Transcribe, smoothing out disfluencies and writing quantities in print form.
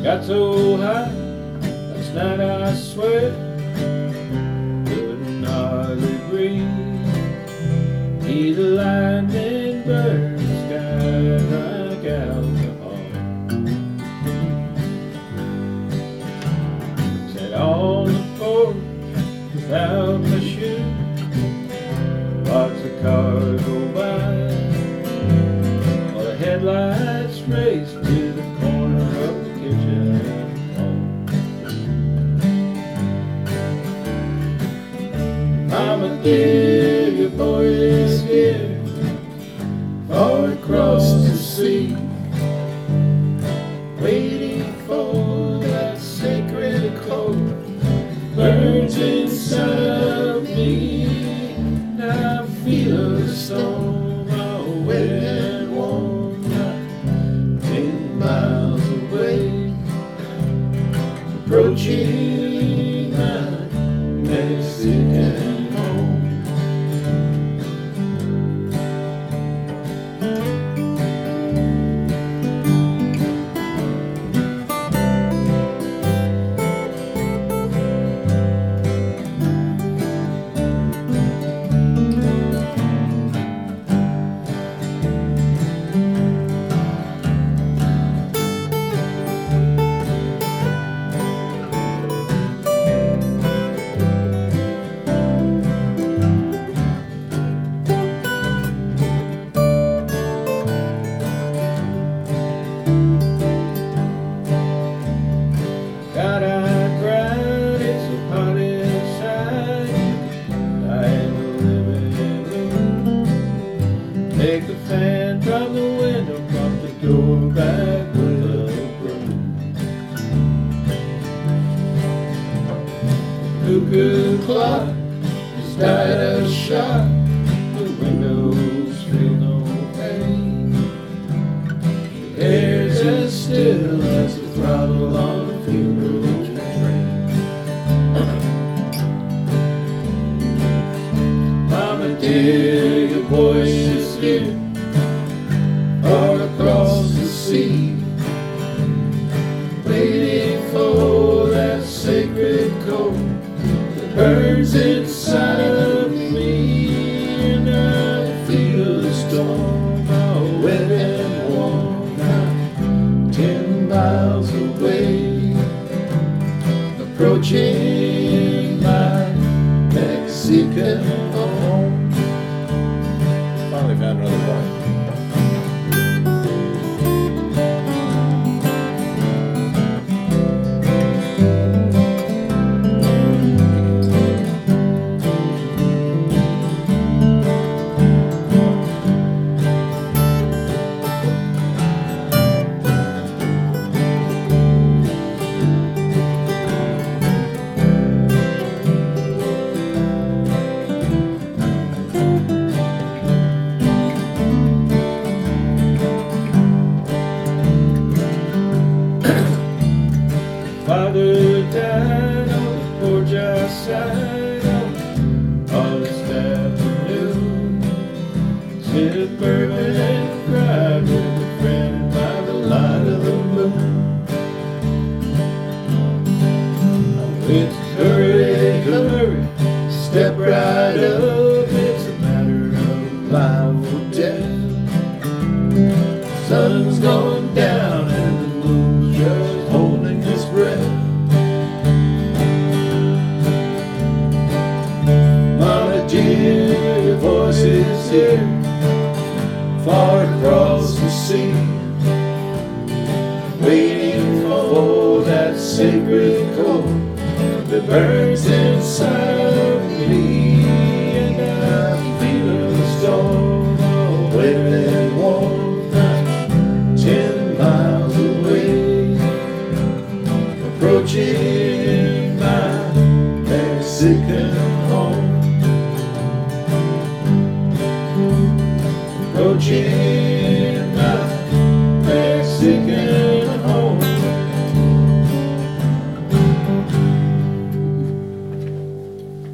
Got so high last night, I swear, couldn't hardly breathe. Hear the lightning burn the sky like alcohol. Sat on the porch without my shoe, watched the car go by, while the headlights raced to the corner of the kitchen wall. Mama dear, your boy is here, far across the sea, waiting for that sacred chord burns inside of me. Now I feel the storm, all wet and warm, not 10 miles away, approaching my Mexican home. God, I cried, it's so hot inside, I am a living room. Take the fan from the window, prop the door back with a broom. Cuckoo clock has died a shot, the windows feel no pain. The air's as still as the throttle on a funeral train. Mama dear, your voice is here, far across the sea, waiting for that sacred chord that burns inside of me. And I feel the storm, all wet and warm, not 10 miles away, approaching my Mexican home. Finally found another point. Father died on the porch outside on August afternoon. Sipped bourbon and cried with a friend by the light of the moon. I went to hurry, step right up, it's a matter of life or death. Sun's going down and the moon's just holding its breath. Mama dear, your voice is here, far across the sea, waiting for that sacred chord that burns inside of me. And I feel the storm, all wet and warm, not 10 miles away, approaching my Mexican home. Approaching